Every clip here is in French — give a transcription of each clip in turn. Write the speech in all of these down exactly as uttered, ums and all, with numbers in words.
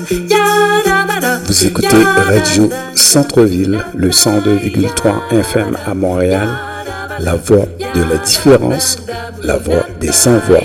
Vous écoutez Radio Centre-Ville, le cent deux virgule trois F M à Montréal, la voix de la différence, la voix des sans-voix.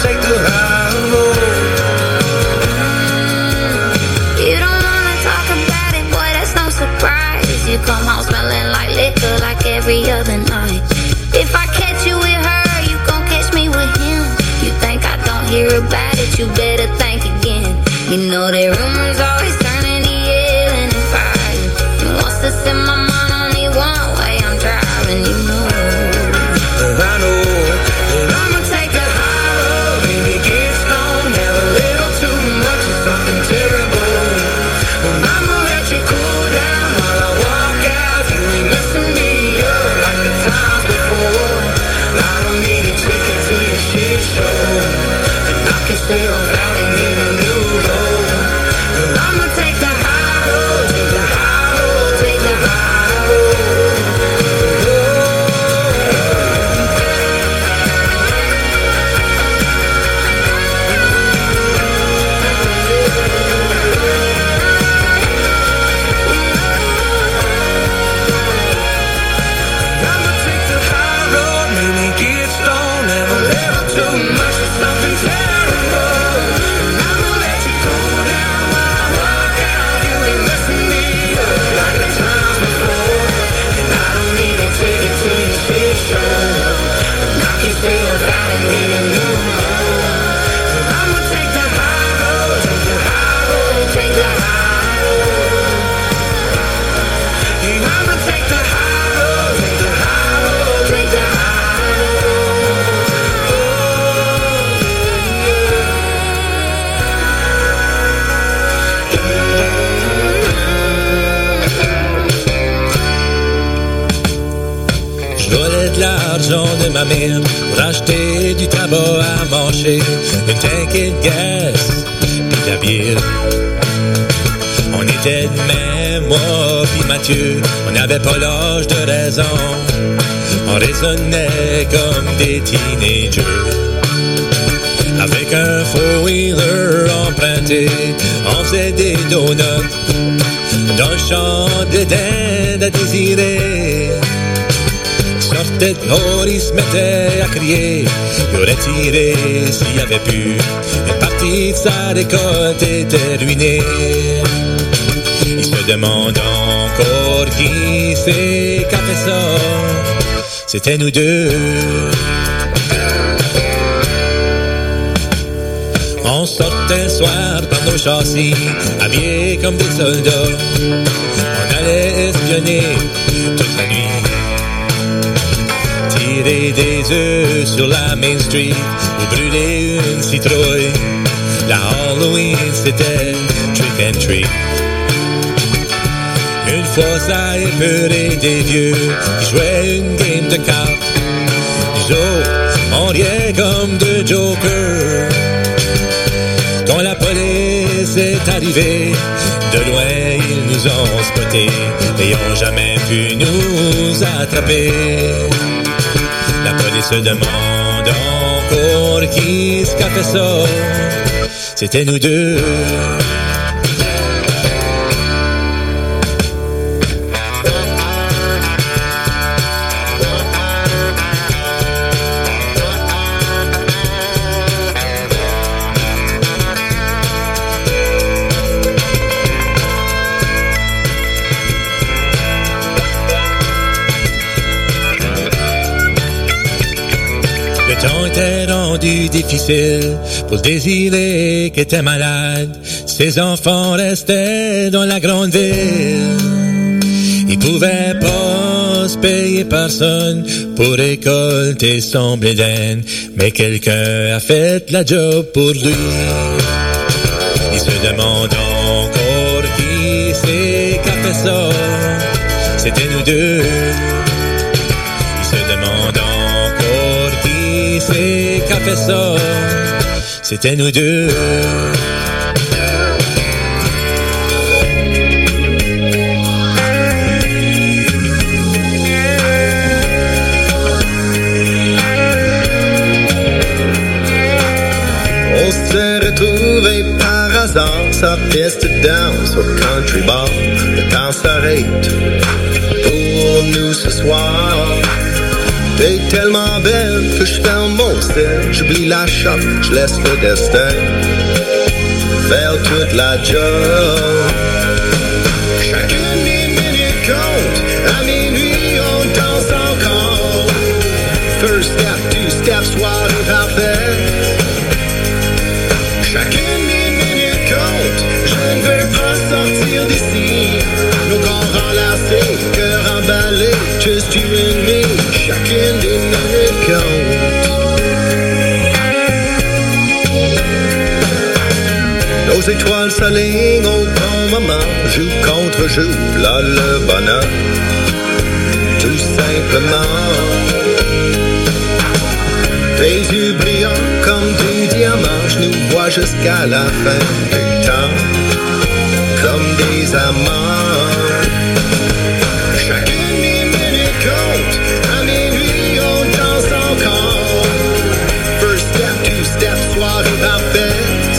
take the high road. You don't wanna talk about it, boy, that's no surprise. You come home smelling like liquor like every other night. If I catch you with her, you gon' catch me with him. You think I don't hear about it, you better think again. You know that rumors always turning to yelling and fighting. And wants to send my mind only one way, I'm driving, you know. I know that I'ma take the high road, maybe get stoned, have a little too much of something terrible. And I'ma let you cool down while I walk out. You ain't messing me up like the times before. I don't need a ticket to your shit show, and I can stay on out and get a new road. And I'ma take the high road, take the high road, take the high road. L'argent de ma mère pour acheter du tabac à mâcher, une tanké de gaz, puis de la bière. On était de même, moi puis Mathieu, on n'avait pas l'âge de raison, on raisonnait comme des teenagers. Avec un four-wheeler emprunté, on faisait des donuts dans le champ de dinde à désirer. Sortait dehors, il se mettait à crier, il aurait tiré s'il y avait pu. Une partie de sa récolte était ruinée. Il se demande encore qui c'est qu'a fait ça. C'était nous deux. On sortait le soir par nos châssis, habillés comme des soldats. On allait espionner toute la nuit, tirer des œufs sur la Main Street ou brûler une citrouille. La Halloween, c'était trick and treat. Une fois, ça a épeuré des vieux qui jouaient une game de cartes. Nous autres, on riait comme deux jokers. Quand la police est arrivée, de loin ils nous ont spotés et ont jamais pu nous attraper. La police se demande encore qui ce qu'a fait ça. C'était nous deux. Le temps était rendu difficile pour Désiré qui était malade. Ses enfants restaient dans la grande ville. Il pouvait pas se payer personne pour récolter son blé d'Inde, mais quelqu'un a fait la job pour lui. Il se demande encore qui c'est qu'a fait ça. C'était nous deux. Il se demande encore qui c'est qu'a fait ça. C'était nous deux. On s'est retrouvés par hasard, sa piste danse au country bar. Le temps s'arrête pour nous ce soir. T'es tellement belle que je ferme mon sel. J'oublie la shop, je laisse le destin faire toute la job. Chacune des minutes compte. À minuit, on danse encore. First step, two steps, soirée parfaite. Chacune des minutes compte. Je ne veux pas sortir d'ici. Nos corps enlacés, cœur emballé. Just you and me. Chacune des minutes compte. Nos étoiles s'alignent au bon moment. Joue contre joue, là le bonheur. Tout simplement. Tes yeux brillants comme des diamants. Je nous vois jusqu'à la fin du temps. Comme des amants. Chacune des minutes compte. À minuit, on danse encore. First step, two steps, soirée parfaite.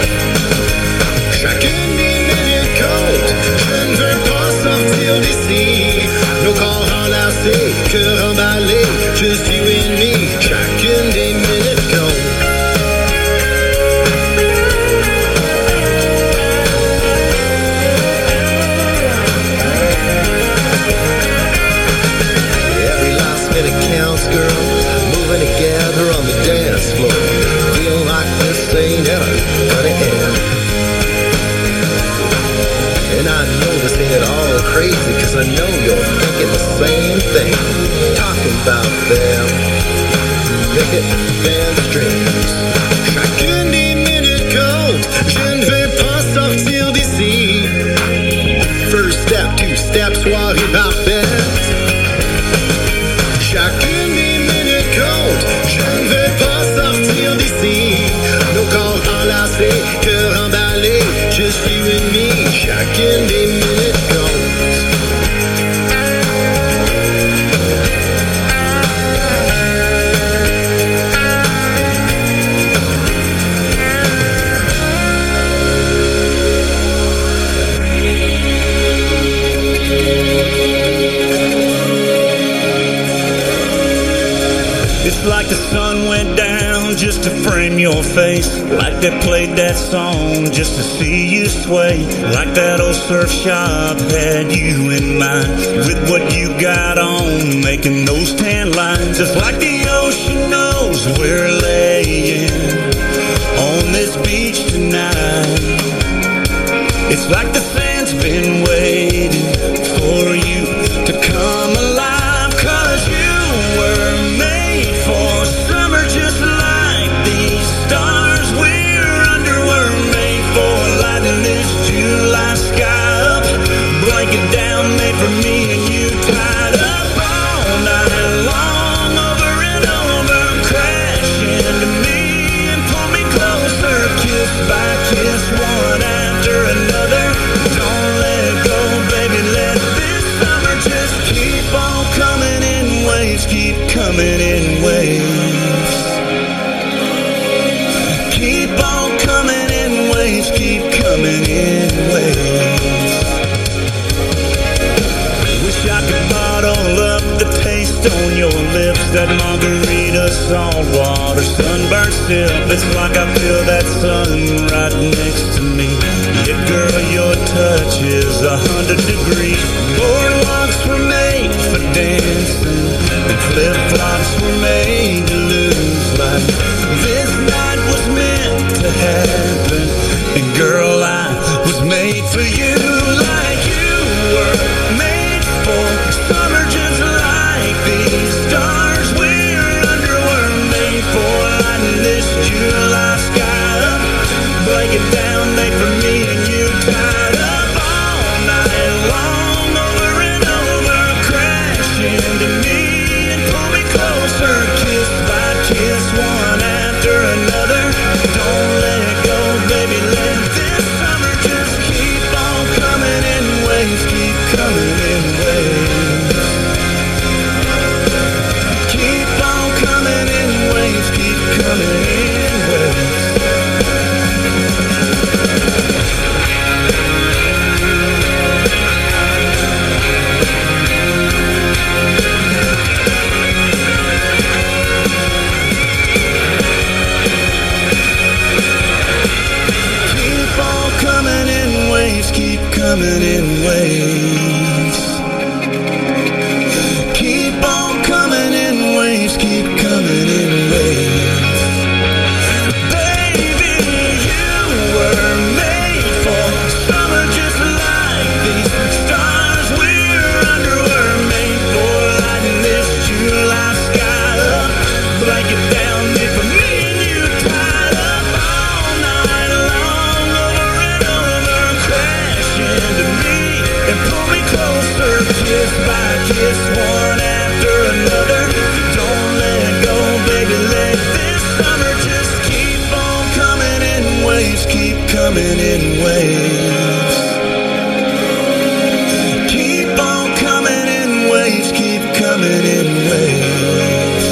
Chacune des minutes compte. Je ne veux pas sortir d'ici. Nos corps enlacés, cœur emballé. Just you and me. Chacune des minutes compte. Every last minute counts, girl. Moving together on the dance floor. Feel like this ain't ever gonna end. And I know this ain't all crazy, cause I know you're thinking the same thing. Talking about them, picket band strings. Chacune des minutes compte. Je ne vais pas sortir d'ici. First step, two steps, soirée parfaite. Chacune des minutes compte. Je ne vais pas sortir d'ici. Nos corps enlacés, cœur emballé. Just you and me. Chacune des minutes compte. It's like the sun went down just to frame your face. Like they played that song just to see you sway. Like that old surf shop had you in mind. With what you got on, making those tan lines. Just like the ocean knows we're laying on this beach tonight. It's like the sand's been waiting for you to come alive. Cause you were made for summer just like these stars we're under were made for. Lighting this July sky up, blanket down made for me and you, tied up all night long, over and over. Crash into me and pull me closer, kiss by kiss, one after another. Don't let go, baby, let this summer just keep on coming in waves, keep coming in waves. Keep on coming in waves, keep coming in waves. Wish I could bottle up the taste on your lips, that margarita, salt water, sunburnt sip. It's like I feel that sun right next to me. Yeah, girl, your touch is a hundred degrees. Boardwalks were made for dancing, and flip-flops were made to lose. Like this night was meant to happen, and girl, I was made for you. Like you were made for summer just like these stars we're under were made for. Lighting this July sky up, blanket down made for me and you, tied up all night long, over and over. Crash into me and pull me closer, kiss by kiss, one after another. Don't let go, baby, let this summer just keep on coming in waves, keep coming in waves. kiss by kiss, one after another. Don't let go, baby, let this summer just keep on coming in waves, keep coming in waves. Keep on coming in waves, keep coming in waves.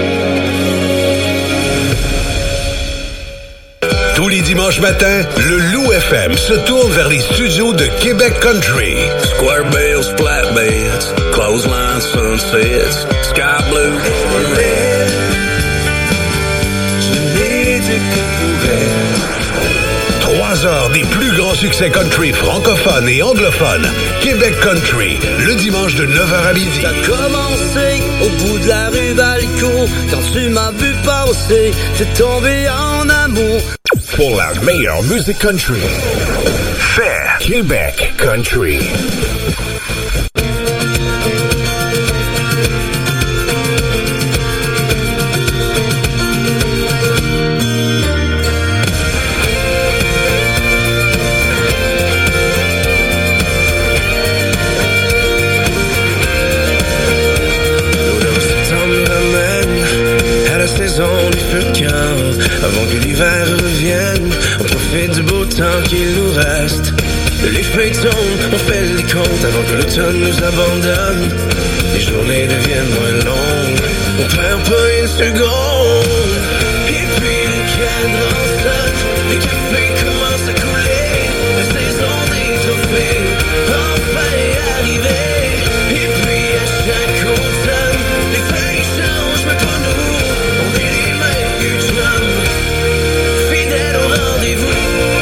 Tous les dimanches matins, le Loup F M se tourne vers les studios de Québec Country. Square bills, flat beds, clothesline sunsets, sky blue and red. Je n'ai dit que pour elle. Trois heures des plus grands succès country francophones et anglophones. Québec Country, le dimanche de neuf heures à midi. Ça a commencé au bout de la rue Valcourt. Quand tu m'as vu passer, t'es tombé en amour. Pour la meilleure musique country, fais Québec Country. Avant que l'hiver revienne, on profite du beau temps qu'il nous reste. Les feuilles tombent, on fait les comptes avant que l'automne nous abandonne. Les journées deviennent moins longues, on perd pas une seconde. Et puis le cadran sonne, les cafés commencent à couler. La saison des trophées, enfin arrivée. Et puis à chaque automne, les feuilles changent, mais pas nous. On est les mêmes que chums, fidèles au rendez-vous.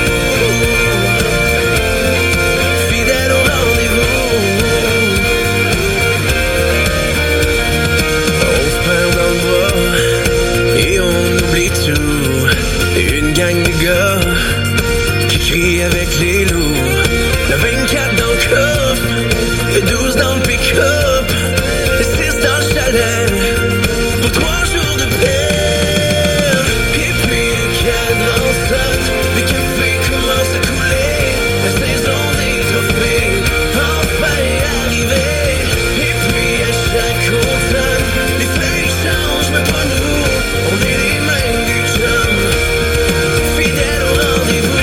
Fidèles au rendez-vous. On se perd dans le bois et on oublie tout. Une gang de gars qui crient avec les loups. Le vingt-quatre dans le coffre, le douze dans le pick-up, le six dans le chalet. Pour trois jours de paix. Et puis le cadran saute, les cafés commencent à couler. La saison des trophées, enfin arrivée. Et puis à chaque automne, les feuilles changent, mais pas nous. On est les mêmes du chum, fidèles au rendez-vous.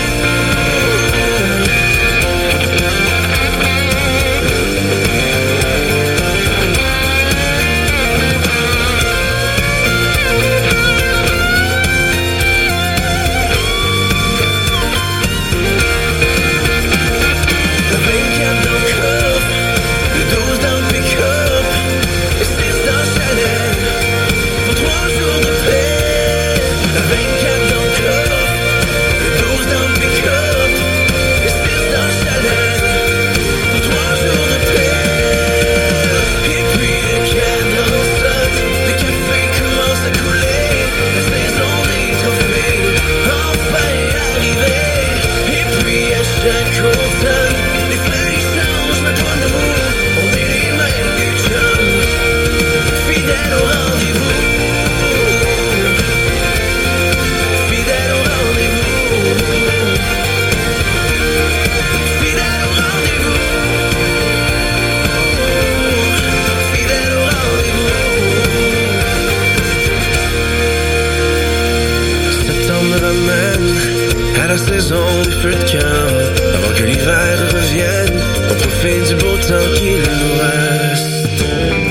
La saison des feux de camp, avant que l'hiver revienne, on profite du beau temps qu'il nous reste.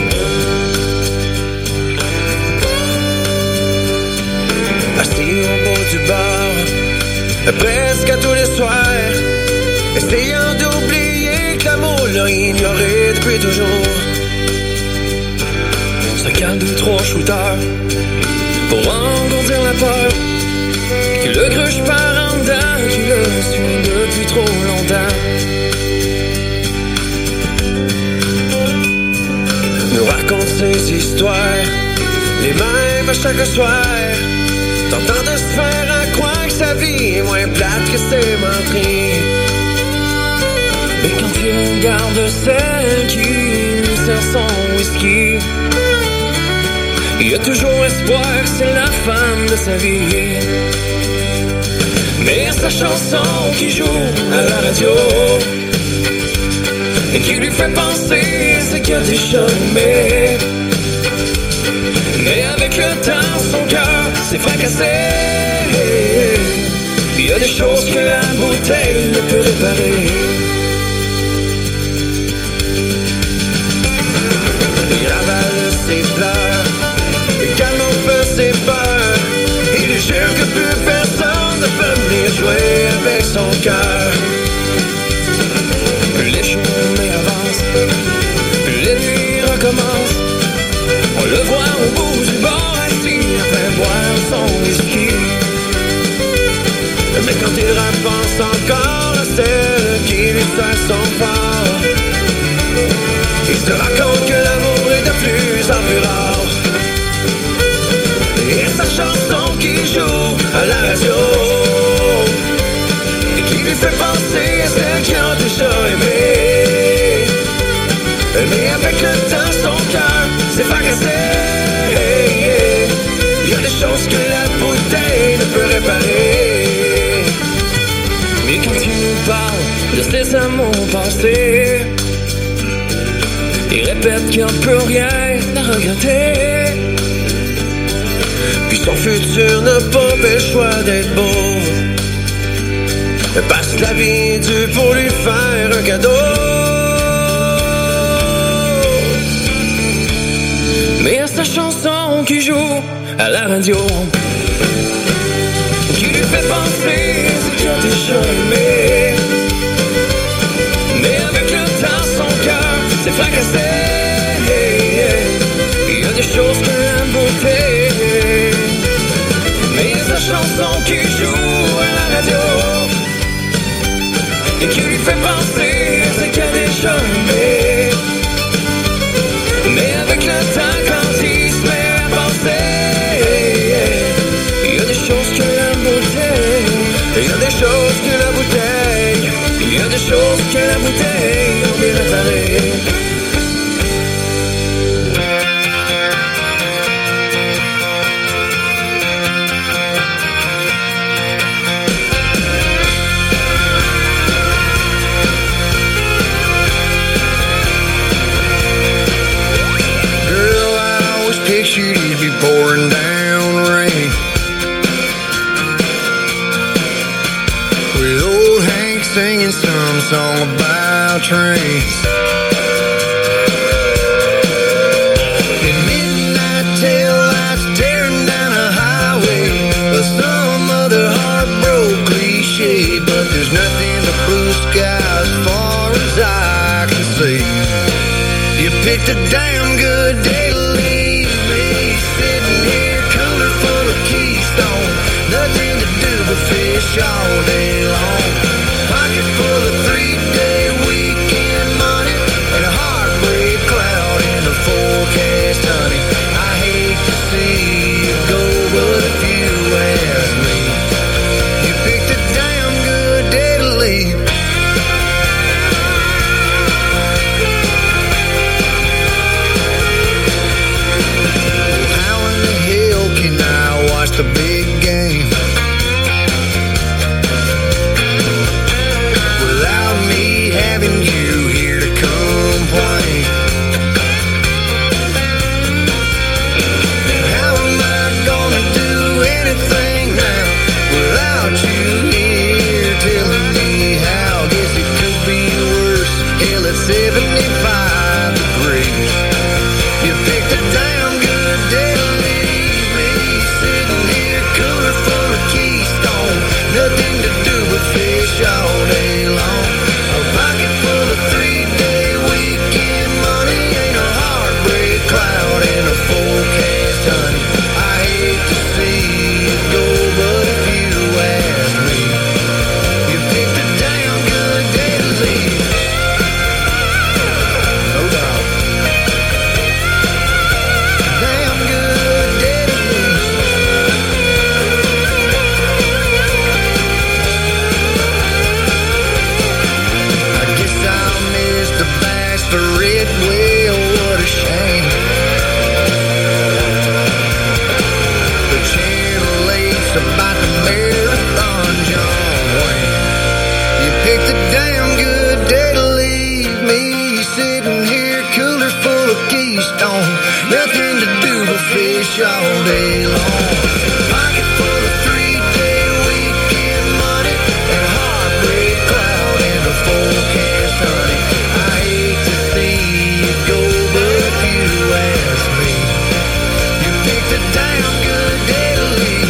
Assis au bord du bar, presque à tous les soirs, essayant d'oublier que l'amour l'a ignoré depuis toujours. Se calme deux, trois shooters pour engourdir la peur. Que le gruge part en dedans, qui le suit depuis trop longtemps. Nous raconte ses histoires, les mêmes à chaque soir. Tentant de se faire à croire que sa vie est moins plate que ses menteries. Mais quand il regarde celle qui lui sert son whisky, il y a toujours espoir que c'est la femme de sa vie. Mais sa chanson qui joue à la radio et qui lui fait penser, c'est qu'il a déjà aimé. Mais avec le temps, son cœur s'est fracassé. Il y a des choses que la bouteille ne peut réparer. Il avale ses pleurs, et calme un peu ses peurs. Il lui jure que plus personne ne peut venir jouer avec son cœur. Plus les chemins avancent, plus les nuits recommencent. On le voit au bout du bord assis, en train de boire son whisky. Mais quand il repense encore à celle qui lui fait son fort, il se raconte que l'amour est de plus en plus rare. Et sa chanson qui joue à la radio, et qui lui fait penser à celle qui a déjà aimé. Mais avec le temps, son cœur s'est fracassé. Il y a des choses que la bouteille ne peut réparer. Mais quand il nous parle de ses amours passés, il répète qu'il n'y a plus rien à regretter. Puis son futur n'a pas fait le choix d'être beau, parce que la vie est due pour lui faire un cadeau. Mais à sa chanson qui joue à la radio, qui lui fait penser ce qu'il a déjà aimé. Mais avec le temps, son cœur s'est fracassé. Il y a des choses que la beauté. Mais sa chanson qui joue à la radio, et qui lui fait penser ce qu'il a déjà aimé. Mais avec le temps, quand il se met à penser, il y a des choses que la bouteille, il y a des choses que la bouteille, il y a des choses que la bouteille en peut réparer. Pictured it'd be pouring down rain, with old Hank singing some song about trains. And midnight tail lights tearing down a highway, or some other heartbroken cliche. But there's nothing but blue sky as far as I can see. You picked a damn good day to leave me, sitting here cooler full of Keystone, nothing to do but fish all day long. Pocket full of three-day weekend money, and a heartbreak cloud in the forecast, honey. I hate to see you go, but if you ask me, you picked a damn good day to leave. The big game without me having you here to complain. How am I gonna do anything now without you here telling me how? Guess it could be worse. Hell, it's seventy-five degrees. You picked a damn good day to leave me, sitting here cooler full of Keystone, nothing to do but fish all day long. A pocket full of three-day weekend money, ain't a heartbreak cloud in a forecast, honey. I hate to see you go, but if you ask me, you picked a damn good day to leave. No doubt. Damn good day to leave. I guess I'll miss the bastard. Well, what a shame. The Channel eight's about the marathon, John Wayne. You picked a damn good day to leave me, sitting here cooler stone. Nothing to do but fish all day long. Pocket full of three-day weekend money and a heartbreak cloud in the forecast, honey. I hate to see you go, but if you ask me, you picked a damn good day to leave.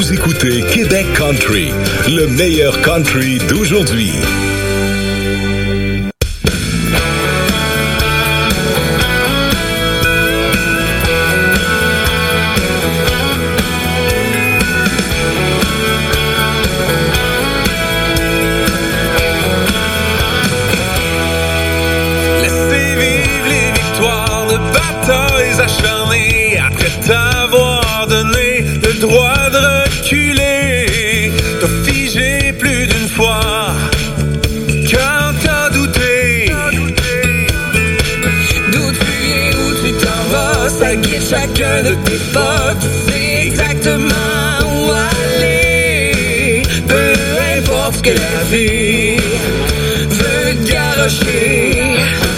Vous écoutez Québec Country, le meilleur country d'aujourd'hui. Laissez vivre les victoires de batailles acharnées après t'avoir donné le droit de reculer. T'as figé plus d'une fois quand t'as douté. D'où tu viens, où tu t'en vas, ça guide chacun de tes pas. Tu sais exactement où aller. Peu importe ce que la vie veut te garrocher.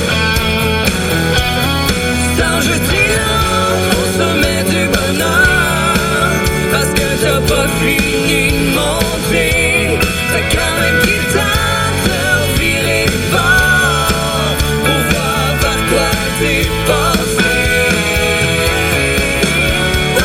Sans jeter l'encre au sommet du bonheur, parce que t'as pas fini de monter. T'as quand même pris le temps de te revirer de bord pour voir par quoi t'es passé. Oh,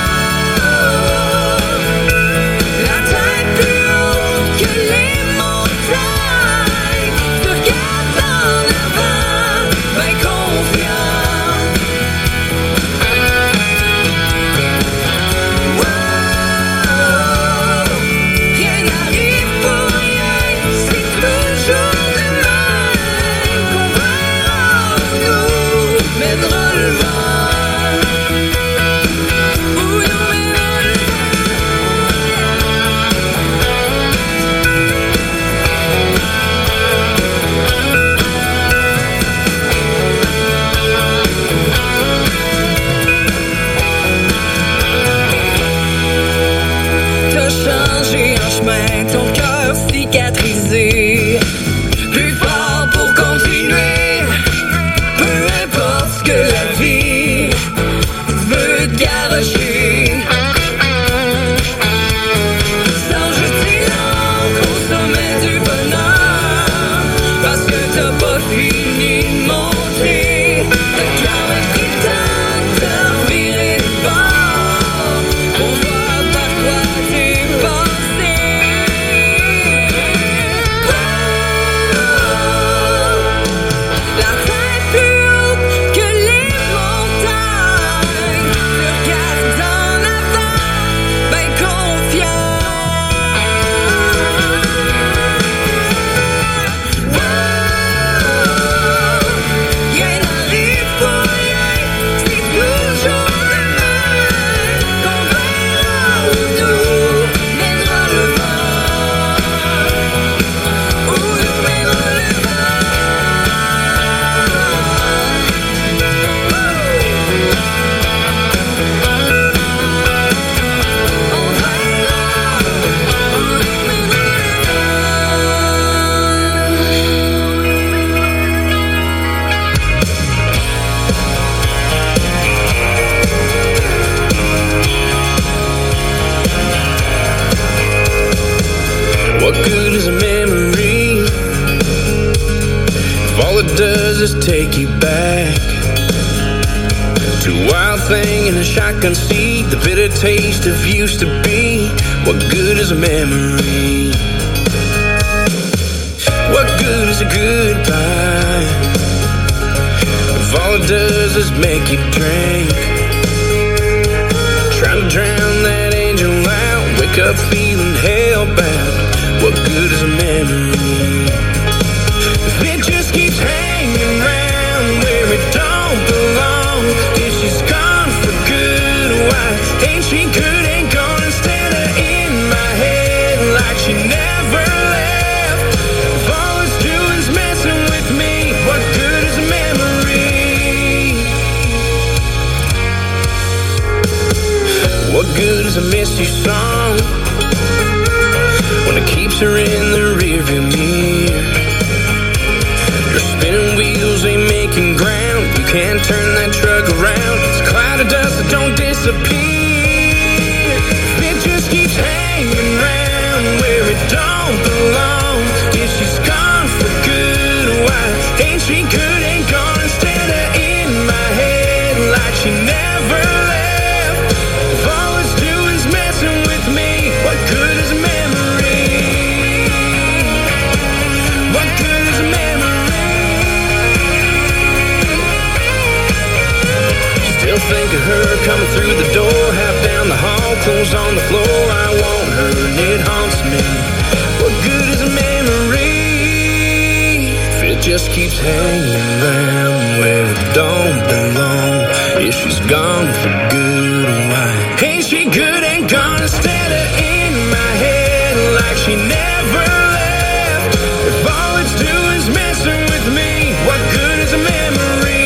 la tête plus haute que les montagnes, tu regardes en avant, ben confiant. Rien n'arrive pour rien, c'est toujours de même qu'on verra nous mènera le vent. Où nous mènera le T'as changé en chemin, ton cœur cicatrisé. Plus fort pour continuer. Peu importe ce que la vie veut te garrocher. Sans jeter l'encre au sommet du bonheur, parce que t'as pas fini de monter. T'as quand même pris le temps de te revirer de bord pour voir par quoi t'es passé. Oh, la tête plus haute que les montagnes, tu regardes en avant, ben confiant. Oh, rien n'arrive pour rien, c'est toujours le même qu'on verra où nous mènera le vent. Où nous mènera le What good is a memory if all it does is take you back to a wild thing in a shotgun seat, the bitter taste of used to be? What good is a memory? What good is a goodbye if all it does is make you drink? Trying to drown that angel out, wake up feeling hellbound. What good is a memory if it just keeps hanging around where it don't belong? If she's gone for good, why ain't she good? Ain't gonna stand her in my head like she never left. If all it's doing's messing with me, what good is a memory? What good is a miss you song when it keeps her in the rearview mirror? Your spinning wheels ain't making ground, you can't turn that truck around. It's a cloud of dust that don't disappear. It just keeps hanging around where it don't belong. If she's gone for good, why ain't she good? Ain't gonna stand her in my head like she never left. If all it's doing's messing with me, clothes on the floor, I want her and it haunts me. What good is a memory if it just keeps hanging around where it don't belong? If she's gone for good, why ain't she good? Ain't gonna stand her in my head like she never left. If all it's doing is messing with me, what good is a memory?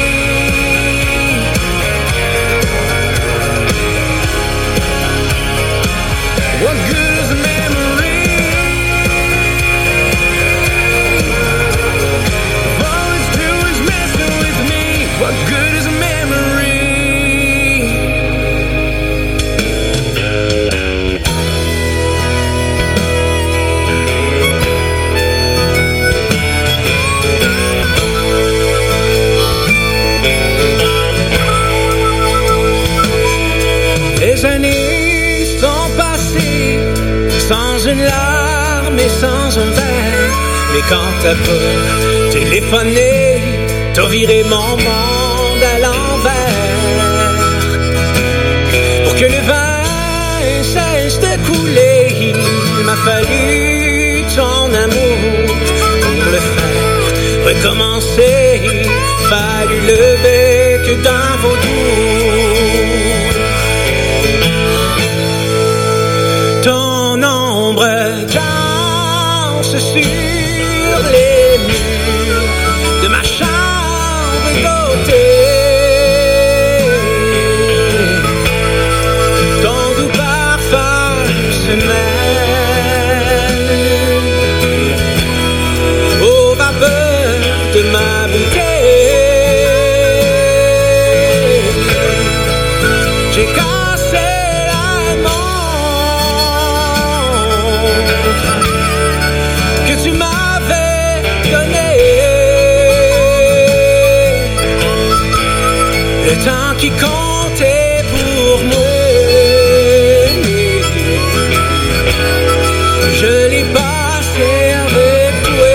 What good is a memory? If all it's doing is messing with me, what good is a memory? Les années sont passées sans une larme et sans un verre. Mais quand t'as pas téléphoné, t'as viré mon monde à l'envers. Pour que le vin cesse de couler, il m'a fallu ton amour pour le faire recommencer. Fallu le bec dans vos doux. Ton ombre danse sur les murs de ma chambre d'hôtel. Ton doux parfum se mêle aux vapeurs de ma bouteille. J'ai cassé la montre que tu m'avais donnée. Le temps qui comptait pour moi, je l'ai passé avec toi.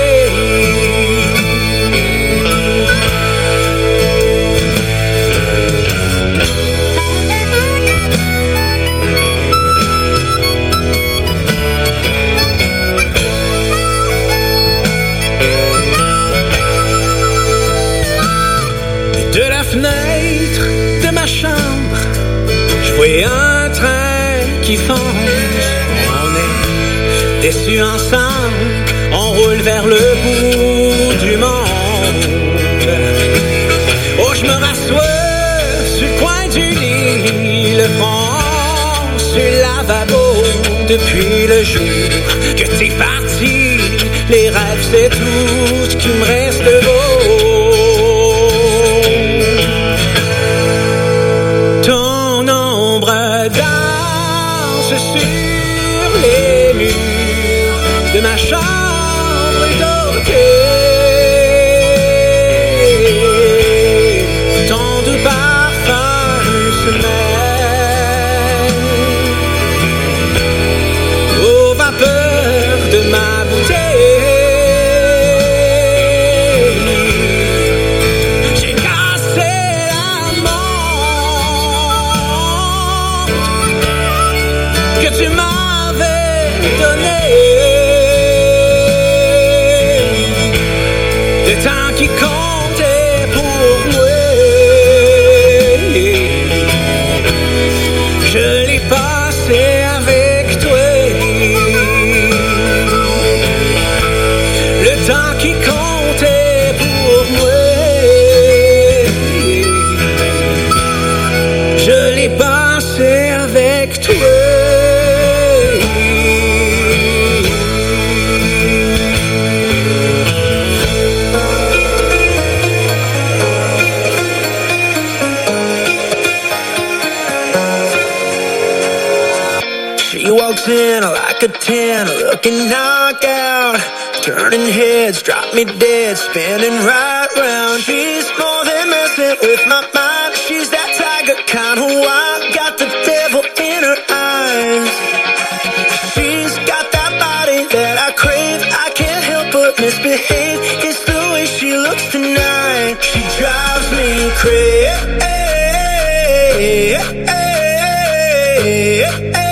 De la fenêtre de ma chambre, je voyais un train qui fonce. On est déçus ensemble, on roule vers le bout du monde. Oh, je me rassois sur le coin du lit, le front sur le lavabo. Depuis le jour que t'es parti, les rêves c'est tout ce qui me reste de beau. Ton ombre danse sur les murs de ma chambre d'hôtel. Ton doux parfum se mêle aux vapeurs de ma bouteille. J'ai cassé la montre que tu m'avais donnée. Le temps qui comptait pour moi, je l'ai passé avec toi. Le temps qui comptait pour moi, je l'ai passé avec toi. She walks in like a ten, looking knockout, turning heads, drop me dead, spinning right round. She's more than messing with my mind. She's that tiger kind of wild, got the devil in her eyes. She's got that body that I crave, I can't help but misbehave. It's the way she looks tonight, she drives me crazy.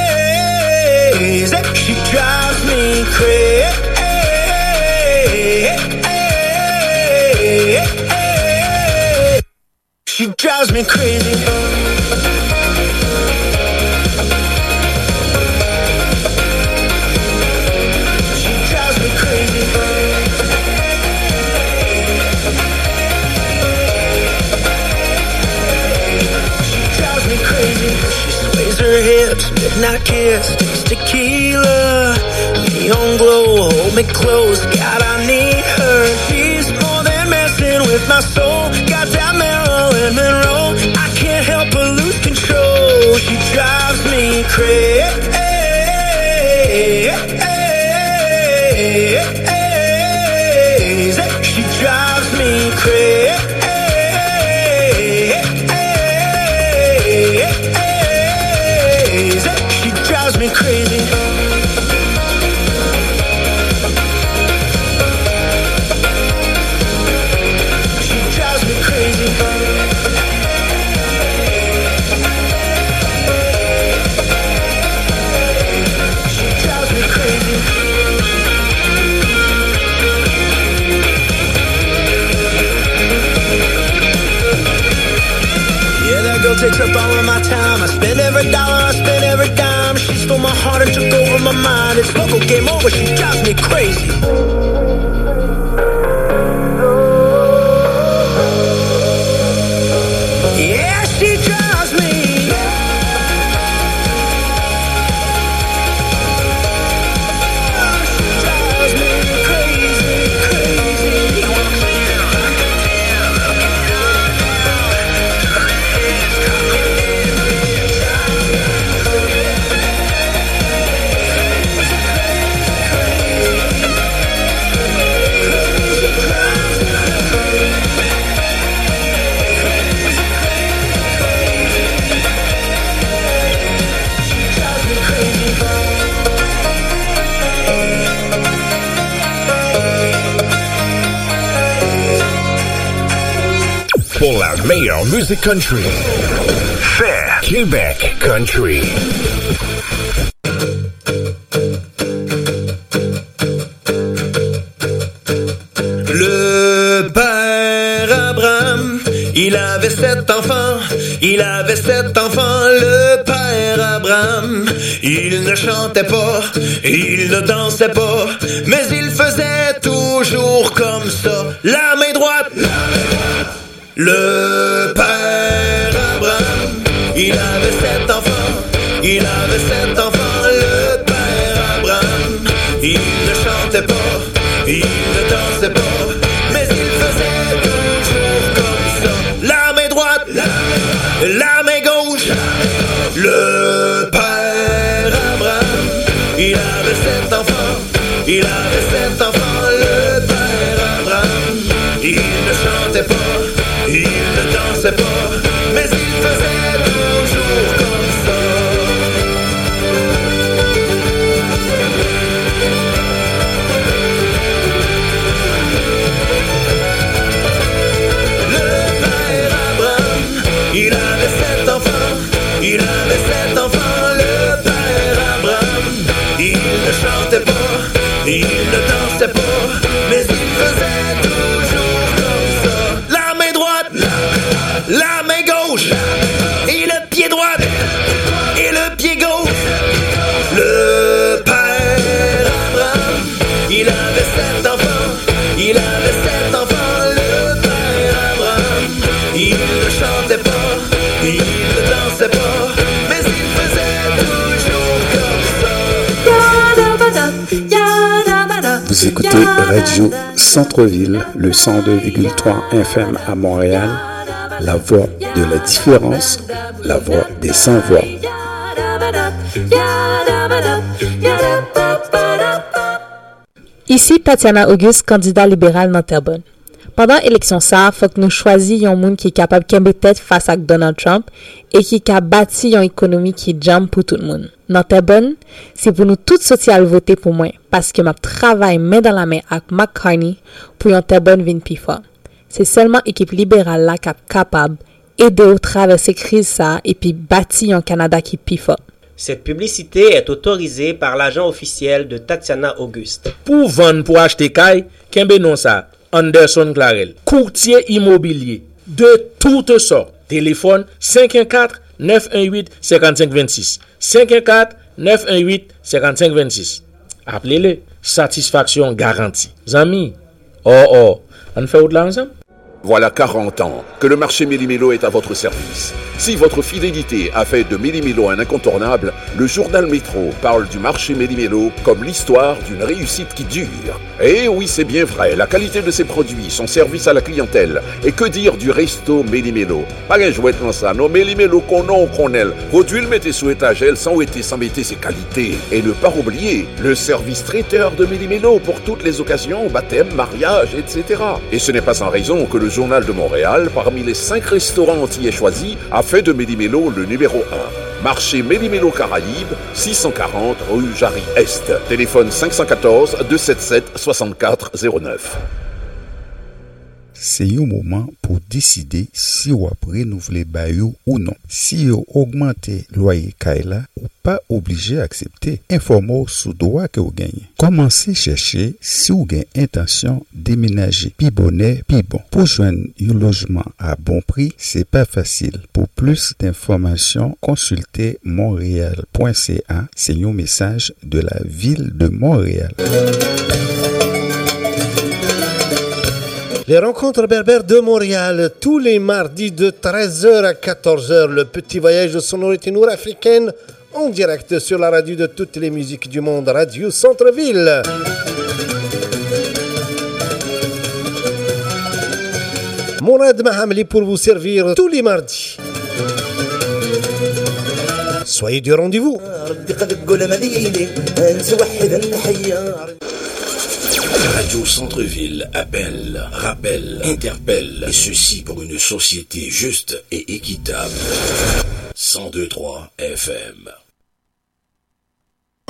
drives me crazy. She drives me crazy. She drives me crazy. She sways her hips, midnight kiss, takes tequila. Neon glow, hold me close, God, I need her. She's more than messing with my soul. Got that Marilyn Monroe, I can't help but lose control. She drives me crazy. She drives me crazy. She drives me crazy. Takes up all of my time. I spend every dollar, I spend every dime. She stole my heart and took over my mind. It's local, game over, she drives me crazy. Yeah, she drives me. Oh, she drives me crazy, crazy. Pour la meilleure musique country, c'est Québec Country. Le père Abraham, il avait sept enfants, il avait sept enfants, le père Abraham. Il ne chantait pas, il ne dansait pas, mais il faisait toujours comme ça, la main droite. Le père Abraham, il avait sept enfants, il avait sept enfants, le père Abraham. Il ne chantait pas, il ne dansait pas, mais il faisait toujours comme ça, la main droite, la main gauche. Le père Abraham, il avait sept enfants, il avait sept enfants, le père Abraham. Il ne chantait pas, il ne dansait pas, mais il faisait toujours comme ça. Le père Abraham, il avait sept enfants, il avait sept enfants, le père Abraham. Il ne chantait pas, il ne dansait pas, mais il faisait toujours comme ça. La main droite, la main gauche, et le pied droit, et le pied gauche. Le père Abraham, il avait sept enfants, il avait sept enfants, le père Abraham. Il ne chantait pas, il ne dansait pas, mais il faisait toujours comme ça. Vous écoutez Radio Centre-Ville, le cent deux virgule trois F M à Montréal, la voix de la différence, la voix des sans-voix. Ici Tatiana Auguste, candidat libéral dans Terrebonne. Pendant l'élection ça, faut que nous choisissions un monde qui est capable de camper tête face à Donald Trump et qui a bâti une économie qui jam pour tout le monde. Dans Terrebonne, c'est pour nous toutes sociales voter pour moi parce que m'a travaille main dans la main avec Mark Carney pour un Terrebonne vin plus fort. C'est seulement équipe libérale là qui est capable d'aider au traverser crise ça et puis bâtir un Canada qui est plus fort. Cette publicité est autorisée par l'agent officiel de Tatiana Auguste. Pour vendre, pour acheter caille, kembe non ça, Anderson Clarel, courtier immobilier de toutes sortes. Téléphone cinq un quatre, neuf un huit, cinq cinq deux six. cinq un quatre, neuf un huit, cinq cinq deux six. Appelez-le. Satisfaction garantie. Zami. Oh oh. On fait autre là ensemble? Voilà quarante ans que le marché Méli-Mélo est à votre service. Si votre fidélité a fait de Méli-Mélo un incontournable, le journal Métro parle du marché Méli-Mélo comme l'histoire d'une réussite qui dure. Et oui, c'est bien vrai, la qualité de ses produits, son service à la clientèle, et que dire du resto Méli-Mélo. Pas un jouet dans ça, non, Méli-Mélo qu'on a, qu'on aime. Produit le mettez sous étagère sans ouéter, sans mettre ses qualités. Et ne pas oublier le service traiteur de Méli-Mélo pour toutes les occasions, baptême, mariage, et cetera. Et ce n'est pas sans raison que le Journal de Montréal, parmi les cinq restaurants entiers choisis, a fait de Méli-Mélo le numéro un. Marché Méli-Mélo Caraïbes, six cent quarante rue Jarry-Est. Téléphone cinq un quatre, deux sept sept, six quatre zéro neuf. C'est un moment pour décider si vous avez renouvelé bail ou non. Si vous augmentez loyer Kaila, ou pas obligé d'accepter. Informez sur droit que vous gagnez. Commencez à chercher si vous avez intention de déménager. Pi bonnet, pi bon. Pour joindre un logement à bon prix, c'est pas facile. Pour plus d'informations, consultez montréal point c a. C'est un message de la ville de Montréal. Les rencontres berbères de Montréal, tous les mardis de treize heures à quatorze heures. Le petit voyage de sonorité nord-africaine en direct sur la radio de toutes les musiques du monde, Radio Centre-Ville. Mourad Mahamli pour vous servir tous les mardis. Soyez du rendez-vous. Radio Centre-Ville appelle, rappelle, interpelle, et ceci pour une société juste et équitable. cent deux point trois F M.